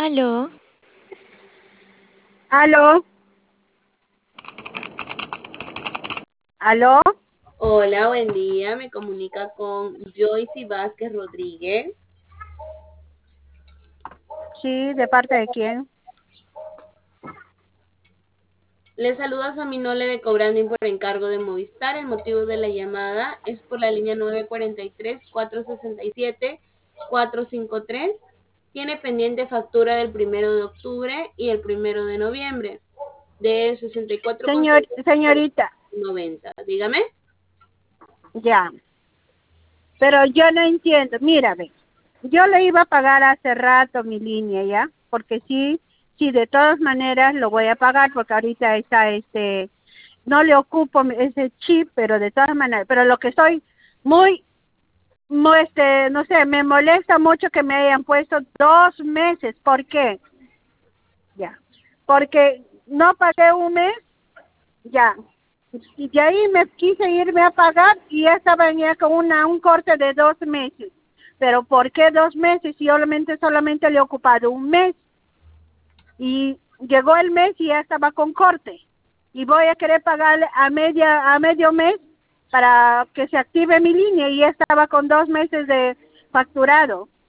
Aló, Aló, aló, Hola, buen día. Me comunica con Joyce Vázquez Rodríguez. sí, ¿de parte de quién? Le saluda a Minole de Cobranding por encargo de Movistar. El motivo de la llamada es por la línea 943-467-453. Tiene pendiente factura del 1 de octubre y el 1 de noviembre de 64 con Señorita, 90. Dígame. ya, pero yo no entiendo, mírame, yo le iba a pagar hace rato mi línea, ¿ya? Porque sí, de todas maneras lo voy a pagar porque ahorita está no le ocupo ese chip, pero de todas maneras, pero lo que estoy muy, no sé, me molesta mucho que me hayan puesto 2 meses, ¿por qué? Ya, porque no pagué un mes. Ya. Y de ahí me quise irme a pagar y esta venía con un corte de 2 meses. Pero ¿por qué 2 meses? Si solamente le he ocupado un mes. Y llegó el mes y ya estaba con corte. Y voy a querer pagarle a medio mes para que se active mi línea y ya estaba con 2 meses de facturado.